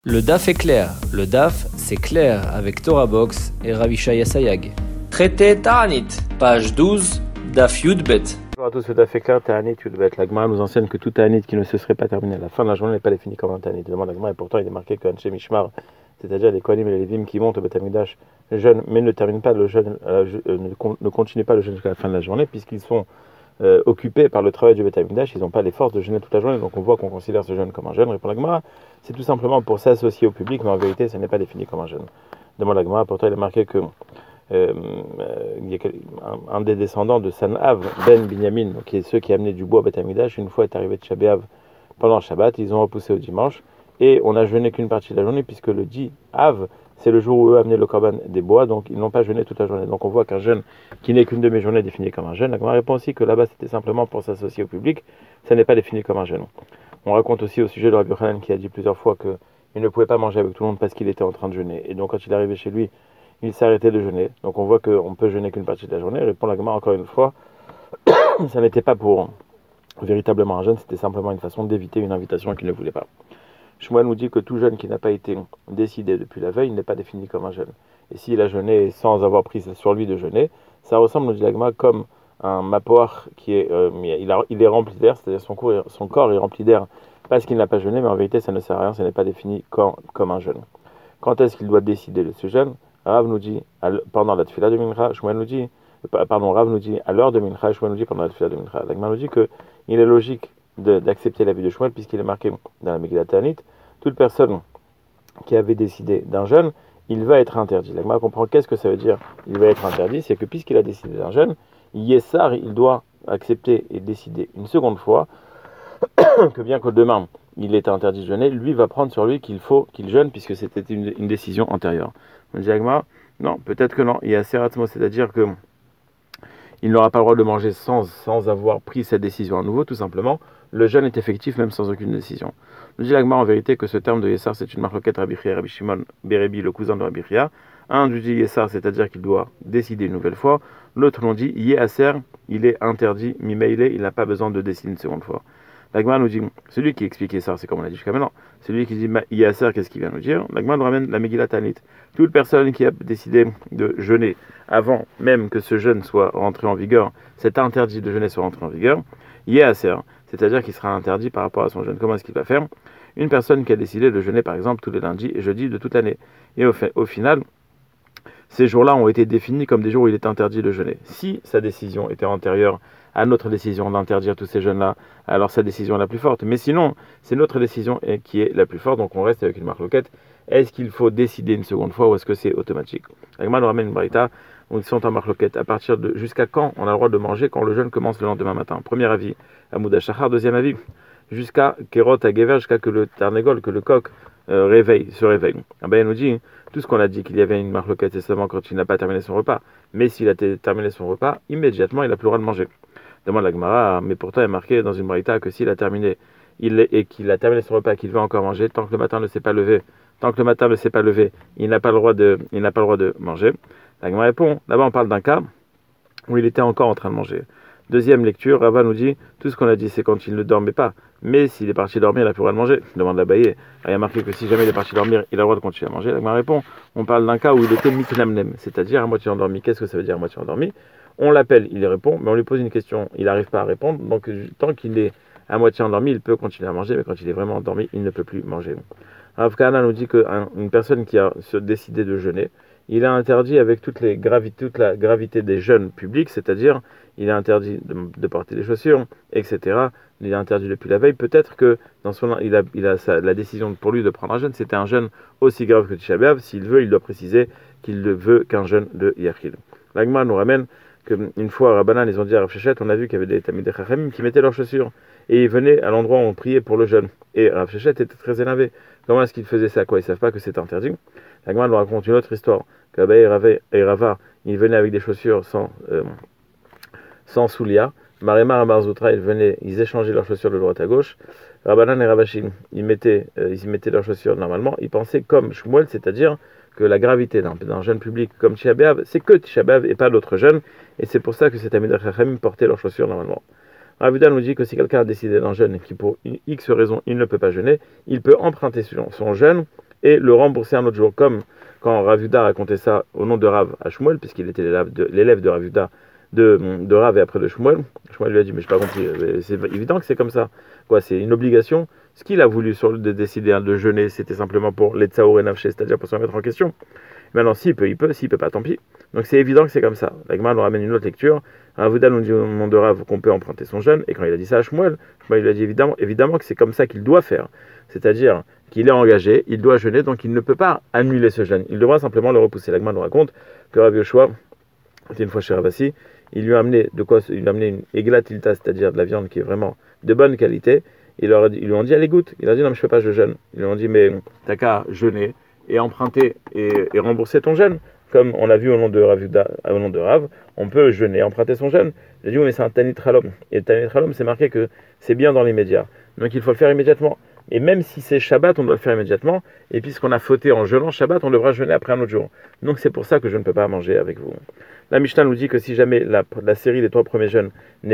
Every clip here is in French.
Le DAF est clair. Le DAF, c'est clair avec Torah Box et Ravishaya Sayag. Traité Ta'anit, page 12, DAF Yudbet. Bonjour à tous, le DAF est clair, Ta'anit Yudbet. La Gemara nous enseigne que tout Ta'anit qui ne se serait pas terminé à la fin de la journée n'est pas défini comme un Ta'anit. Demande la Gemara et pourtant il est marqué que Anshe Mishmar, c'est-à-dire les Kohanim et les Lévim qui montent au Beth Amikdash jeûnent mais ne terminent pas le jeûne, ne continuent pas le jeûne jusqu'à la fin de la journée puisqu'ils sont occupés par le travail du Beth Amikdash, ils n'ont pas les forces de jeûner toute la journée, donc on voit qu'on considère ce jeûne comme un jeûne. Répond la Gemara, c'est tout simplement pour s'associer au public, mais en vérité, ce n'est pas défini comme un jeûne. Demande la Gemara, pourtant il est marqué que il y a un des descendants de Sanav, Ben Binyamin, qui est ceux qui amenaient du bois à Beth Amikdash, une fois est arrivé de Shabbat pendant le Shabbat, ils ont repoussé au dimanche, et on n'a jeûné qu'une partie de la journée, puisque le 10 Av, c'est le jour où eux amenaient le korban des bois, donc ils n'ont pas jeûné toute la journée. Donc on voit qu'un jeûne qui n'est qu'une demi-journée est défini comme un jeûne. La Gemara répond aussi que là-bas c'était simplement pour s'associer au public, ça n'est pas défini comme un jeûne. On raconte aussi au sujet de Rabbi Yochanan qui a dit plusieurs fois qu'il ne pouvait pas manger avec tout le monde parce qu'il était en train de jeûner. Et donc quand il est arrivé chez lui, il s'est arrêté de jeûner. Donc on voit qu'on peut jeûner qu'une partie de la journée. Répond la Gemara encore une fois, ça n'était pas pour véritablement un jeûne, c'était simplement une façon d'éviter une invitation qu'il ne voulait pas. Shmuel nous dit que tout jeûne qui n'a pas été décidé depuis la veille n'est pas défini comme un jeûne. Et s'il a jeûné sans avoir pris sur lui de jeûner, ça ressemble, nous dit la Gemara, comme un mapoar qui est, il est rempli d'air, c'est-à-dire son corps est rempli d'air parce qu'il n'a pas jeûné, mais en vérité ça ne sert à rien, ça n'est pas défini comme un jeûne. Quand est-ce qu'il doit décider de ce jeûne? Rav nous dit pendant la tefila de Mincha, Shmuel nous dit, Rav nous dit à l'heure de Mincha, Shmuel nous dit pendant la tefila de Mincha. La Gemara nous dit qu'il est logique d'accepter l'avis de Shmuel puisqu'il est marqué dans la Megillat Ta'anit, toute personne qui avait décidé d'un jeûne, il va être interdit. La Gemara comprend qu'est-ce que ça veut dire il va être interdit, c'est que puisqu'il a décidé d'un jeûne, Yessar, il doit accepter et décider une seconde fois que bien que demain il est interdit de jeûner, lui va prendre sur lui qu'il faut qu'il jeûne puisque c'était une décision antérieure. On dit à Gemara, non, peut-être que non, il y a Seratmo, c'est-à-dire que il n'aura pas le droit de manger sans avoir pris cette décision à nouveau, tout simplement. Le jeûne est effectif même sans aucune décision. Nous dit la Gemara en vérité que ce terme de Yessar, c'est une marloquette Rabbi Chia et Rabbi Shimon Berebi, le cousin de Rabbi Chia. Un nous dit Yessar, c'est-à-dire qu'il doit décider une nouvelle fois. L'autre nous dit Yéaser, il est interdit, Mimeile, il n'a pas besoin de décider une seconde fois. La Gemara nous dit, celui qui explique Yessar, c'est comme on l'a dit jusqu'à maintenant. Celui qui dit Yéaser, qu'est-ce qu'il vient nous dire? La Gemara nous ramène la Megillat Ta'anit. Toute personne qui a décidé de jeûner avant même que ce jeûne soit rentré en vigueur, cet interdit de jeûner soit rentré en vigueur, Yéaser, c'est-à-dire qu'il sera interdit par rapport à son jeûne. Comment est-ce qu'il va faire? Une personne qui a décidé de jeûner par exemple tous les lundis et jeudis de toute l'année. Et au final, ces jours-là ont été définis comme des jours où il est interdit de jeûner. Si sa décision était antérieure à notre décision d'interdire tous ces jeûnes-là, alors sa décision est la plus forte. Mais sinon, c'est notre décision qui est la plus forte, donc on reste avec une marloquette. Est-ce qu'il faut décider une seconde fois ou est-ce que c'est automatique? La Gemara nous ramène une braïta où ils sont en marloquette. À partir de jusqu'à quand on a le droit de manger quand le jeûne commence le lendemain matin? Premier avis, Amoud Hashachar. Deuxième avis, jusqu'à Kerot Hagever, jusqu'à que le tarnégol, que le coq se réveille. Ah ben, il nous dit, tout ce qu'on a dit qu'il y avait une marloquette, c'est seulement quand il n'a pas terminé son repas. Mais s'il a terminé son repas, immédiatement, il a plus le droit de manger. Demande la Gemara, mais pourtant il est marqué dans une braïta que s'il a terminé, et qu'il a terminé son repas, qu'il veut encore manger, tant que le matin ne s'est pas levé, il n'a pas le droit de manger. La Gemara répond, là-bas on parle d'un cas où il était encore en train de manger. Deuxième lecture, Rava nous dit, tout ce qu'on a dit c'est quand il ne dormait pas, mais s'il est parti dormir, il n'a plus le droit de manger. Demande la Baye, il y a marqué que si jamais il est parti dormir, il a le droit de continuer à manger. La Gemara répond, on parle d'un cas où il était mitnamnem, c'est-à-dire à moitié endormi. Qu'est-ce que ça veut dire à moitié endormi? On l'appelle, il répond, mais on lui pose une question, il n'arrive pas à répondre, donc tant qu'il est à moitié endormi, il peut continuer à manger, mais quand il est vraiment endormi, il ne peut plus manger. Rav Kahana nous dit qu'une personne qui a décidé de jeûner, il est interdit avec toute la gravité des jeûnes publics, c'est-à-dire il est interdit de porter des chaussures, etc. Il est interdit depuis la veille. Peut-être que dans la décision pour lui de prendre un jeûne, c'était un jeûne aussi grave que Tisha B'Av. S'il veut, il doit préciser qu'il ne veut qu'un jeûne de Yachid. La Gemara nous ramène qu'une fois à Rabbanan, ils ont dit à Rav Shechet, on a vu qu'il y avait des Talmidei Chachamim qui mettaient leurs chaussures et ils venaient à l'endroit où on priait pour le jeûne. Et Rav Shechet était très énervé. Comment est-ce qu'ils faisaient ça? Quoi, ils ne savent pas que c'est interdit? La Gemara nous raconte une autre histoire. Qu'Abaye et Rava, ils venaient avec des chaussures sans soulia. Marema et Barzoutra, ils échangeaient leurs chaussures de droite à gauche. Rabbanan et Ravashim, ils mettaient leurs chaussures normalement. Ils pensaient comme Shmuel, c'est-à-dire que la gravité d'un jeûne public comme Tisha B'Av, c'est que Tisha B'Av et pas d'autres jeûnes. Et c'est pour ça que ces Talmidei Chachamim portaient leurs chaussures normalement. Rav Yehuda nous dit que si quelqu'un a décidé d'un jeûne et qui pour X raison il ne peut pas jeûner, il peut emprunter son jeûne et le rembourser un autre jour, comme quand Rav Yuda racontait ça au nom de Rav à Shmuel, puisqu'il était l'élève de Rav Yuda, de Rav et après de Shmuel. Shmuel lui a dit, mais je n'ai pas compris, c'est évident que c'est comme ça, quoi, c'est une obligation. Ce qu'il a voulu de décider de jeûner, c'était simplement pour les tsaour et nafshe, c'est-à-dire pour se remettre en question. Maintenant, s'il peut, s'il peut pas, tant pis. Donc c'est évident que c'est comme ça. La Gemara nous ramène une autre lecture. Rav Yuda nous dit au nom de Rav qu'on peut emprunter son jeûne, et quand il a dit ça à Shmuel, Shmuel lui a dit évidemment que c'est comme ça qu'il doit faire. C'est-à-dire qu'il est engagé, il doit jeûner, donc il ne peut pas annuler ce jeûne. Il devra simplement le repousser. La Gemara nous raconte que Rav Yoshua était une fois chez Ravasi, il lui a amené il lui a amené une eglatilta, c'est-à-dire de la viande qui est vraiment de bonne qualité. Ils lui ont dit, allez goûte. Il a dit, non, mais je ne fais pas, je jeûne. Ils lui ont dit, mais t'as qu'à jeûner et emprunter et rembourser ton jeûne. Comme on l'a vu au nom de Rav, on peut jeûner et emprunter son jeûne. J'ai dit, oui, mais c'est un Tanit Halom. Et le Tanit Halom, c'est marqué que c'est bien dans l'immédiat. Donc il faut le faire immédiatement. Et même si c'est Shabbat, on doit le faire immédiatement. Et puisqu'on a fauté en jeûnant Shabbat, on devra jeûner après un autre jour. Donc c'est pour ça que je ne peux pas manger avec vous. La Mishnah nous dit que si jamais la série des 3 premiers jeûnes n'a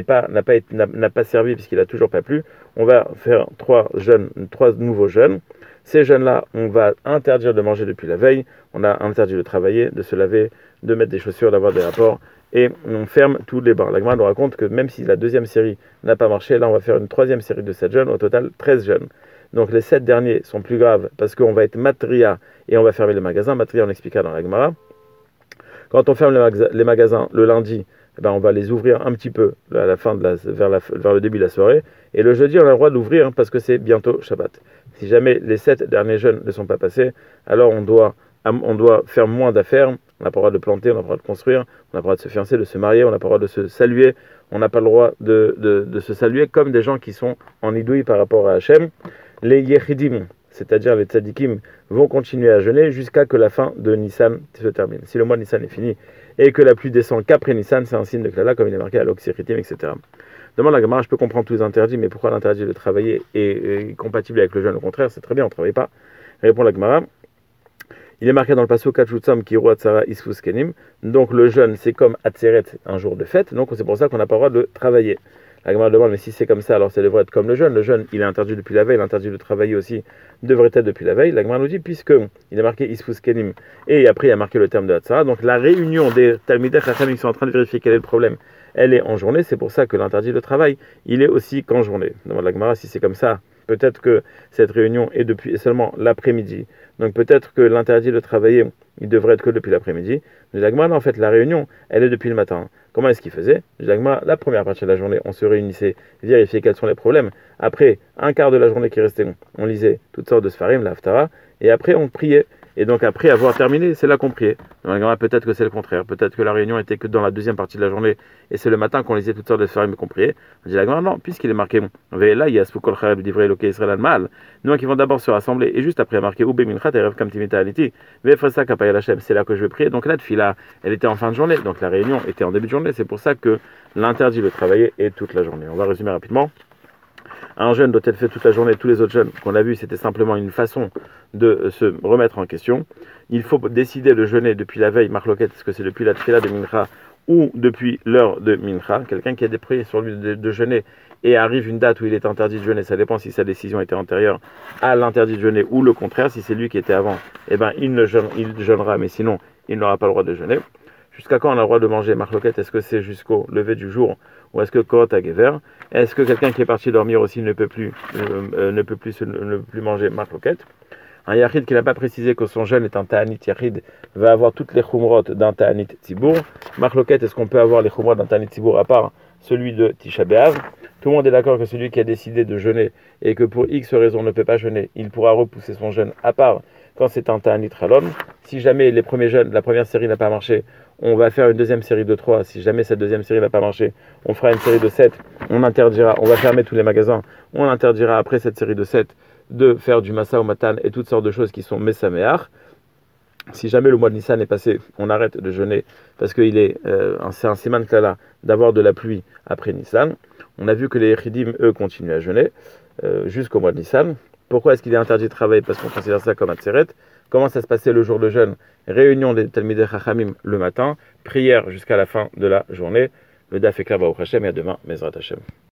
pas servi puisqu'il n'a toujours pas plu, on va faire 3 nouveaux jeûnes. Ces jeûnes-là, on va interdire de manger depuis la veille, on a interdit de travailler, de se laver, de mettre des chaussures, d'avoir des rapports, et on ferme tous les bains. La Gemara nous raconte que même si la deuxième série n'a pas marché, là on va faire une 3e série de 7 jeûnes, au total 13 jeûnes. Donc les 7 derniers sont plus graves parce qu'on va être matria et on va fermer les magasins. Matria, on expliquera dans la Gemara. Quand on ferme les magasins le lundi, on va les ouvrir un petit peu à la fin vers le début de la soirée. Et le jeudi, on a le droit d'ouvrir parce que c'est bientôt Shabbat. Si jamais les 7 derniers jeûnes ne sont pas passés, alors on doit faire moins d'affaires. On n'a pas le droit de planter, on n'a pas le droit de construire, on n'a pas le droit de se fiancer, de se marier, on n'a pas le droit de se saluer, on n'a pas le droit de se saluer comme des gens qui sont en idouille par rapport à Hachem. Les Yechidim, c'est-à-dire les tzadikim, vont continuer à jeûner jusqu'à que la fin de Nissan se termine. Si le mois de Nissan est fini et que la pluie descend qu'après Nissan, c'est un signe de Klala, comme il est marqué à l'Oxyritim, etc. Demande la Gemara, je peux comprendre tous les interdits, mais pourquoi l'interdit de travailler est compatible avec le jeûne? Au contraire, c'est très bien, on ne travaille pas. Répond la Gemara. Il est marqué dans le passage Kachutsam Kiru Atzara Isfus Kenim. Donc le jeûne, c'est comme Atzeret, un jour de fête. Donc c'est pour ça qu'on n'a pas le droit de travailler. La Gemara demande, mais si c'est comme ça, alors ça devrait être comme le jeûne. Le jeûne, il est interdit depuis la veille, l'interdit de travailler aussi devrait être depuis la veille. La Gemara nous dit, puisque il est marqué Isfus Kenim, et après il y a marqué le terme de Atzara, donc la réunion des Talmidei Chachamim qui sont en train de vérifier quel est le problème, elle est en journée. C'est pour ça que l'interdit de travail, il est aussi qu'en journée. Demande la Gemara, si c'est comme ça, peut-être que cette réunion est depuis seulement l'après-midi. Donc peut-être que l'interdit de travailler, il devrait être que depuis l'après-midi. Mais l'agma, en fait, la réunion, elle est depuis le matin. Comment est-ce qu'il faisait? L'agma, la première partie de la journée, on se réunissait, vérifier quels sont les problèmes. Après, un quart de la journée qui restait, on lisait toutes sortes de sfarim, la haftara, et après on priait. Et donc après avoir terminé, c'est là qu'on priait. Donc peut-être que c'est le contraire. Peut-être que la réunion était que dans la deuxième partie de la journée, et c'est le matin qu'on lisait toutes sortes de sfarim et qu'on priait. On dit la non, puisqu'il est marqué, là il y a Spukol Chareb d'Ivrei Loké Israël Al-Mal. Nous qui vont d'abord se rassembler, et juste après il y a marqué Oube Minchat et Rev Kamtimita Aliti, Vefresa Kapaya Lachem, c'est là que je vais prier. Donc la tfila, elle était en fin de journée, donc la réunion était en début de journée. C'est pour ça que l'interdit de travailler est toute la journée. On va résumer rapidement. Un jeûne doit être fait toute la journée. Tous les autres jeûnes qu'on a vus, c'était simplement une façon de se remettre en question. Il faut décider de jeûner depuis la veille, marloquette, est-ce que c'est depuis la tfila de Mincha ou depuis l'heure de Mincha. Quelqu'un qui a des prières sur lui de jeûner et arrive une date où il est interdit de jeûner, ça dépend si sa décision était antérieure à l'interdit de jeûner ou le contraire. Si c'est lui qui était avant, il jeûnera, mais sinon, il n'aura pas le droit de jeûner. Jusqu'à quand on a le droit de manger marloquette? Est-ce que c'est jusqu'au lever du jour ou est-ce que Korot Hagever? Est-ce que quelqu'un qui est parti dormir aussi ne peut plus manger marloquette? Un yachid qui n'a pas précisé que son jeûne est un ta'anit yachid va avoir toutes les chumrot d'un ta'anit tzibour. Marloquette, est-ce qu'on peut avoir les chumrot d'un ta'anit tzibour à part celui de Tisha B'Av? Tout le monde est d'accord que celui qui a décidé de jeûner et que pour X raison ne peut pas jeûner, il pourra repousser son jeûne à part quand c'est un ta'anit halom. Si jamais les premiers jeûnes, la première série n'a pas marché, on va faire une deuxième série de 3. Si jamais cette deuxième série n'a pas marché, on fera une série de 7. On va fermer tous les magasins. On interdira après cette série de 7 de faire du massa au matan et toutes sortes de choses qui sont messaméach. Si jamais le mois de Nissan est passé, on arrête de jeûner parce que c'est un siman klala d'avoir de la pluie après Nissan. On a vu que les Yechidim, eux, continuent à jeûner jusqu'au mois de Nissan. Pourquoi est-ce qu'il est interdit de travailler? Parce qu'on considère ça comme un tseret. Comment ça se passait le jour de jeûne? Réunion des Talmidei Chachamim le matin, prière jusqu'à la fin de la journée. Le daf est clair, Baruch Hashem, et à demain, Mezrat Hashem.